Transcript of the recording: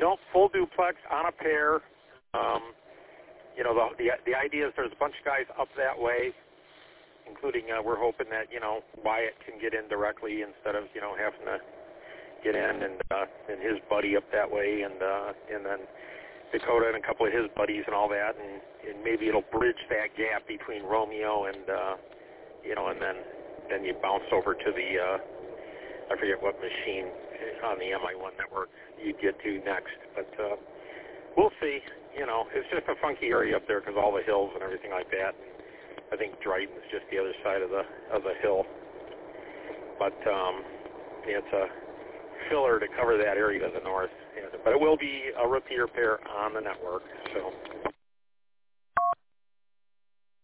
No, full duplex on a pair. You know, the idea is there's a bunch of guys up that way, including we're hoping that, you know, Wyatt can get in directly instead of, you know, having to get in, and his buddy up that way, and then Dakota and a couple of his buddies and all that, and maybe it'll bridge that gap between Romeo and, you know, and then you bounce over to the, I forget what machine on the MI1 network you'd get to next, but we'll see. You know, it's just a funky area up there because all the hills and everything like that. I think Dryden's just the other side of the hill, but it's a filler to cover that area to the north. But it will be a repeater pair on the network, so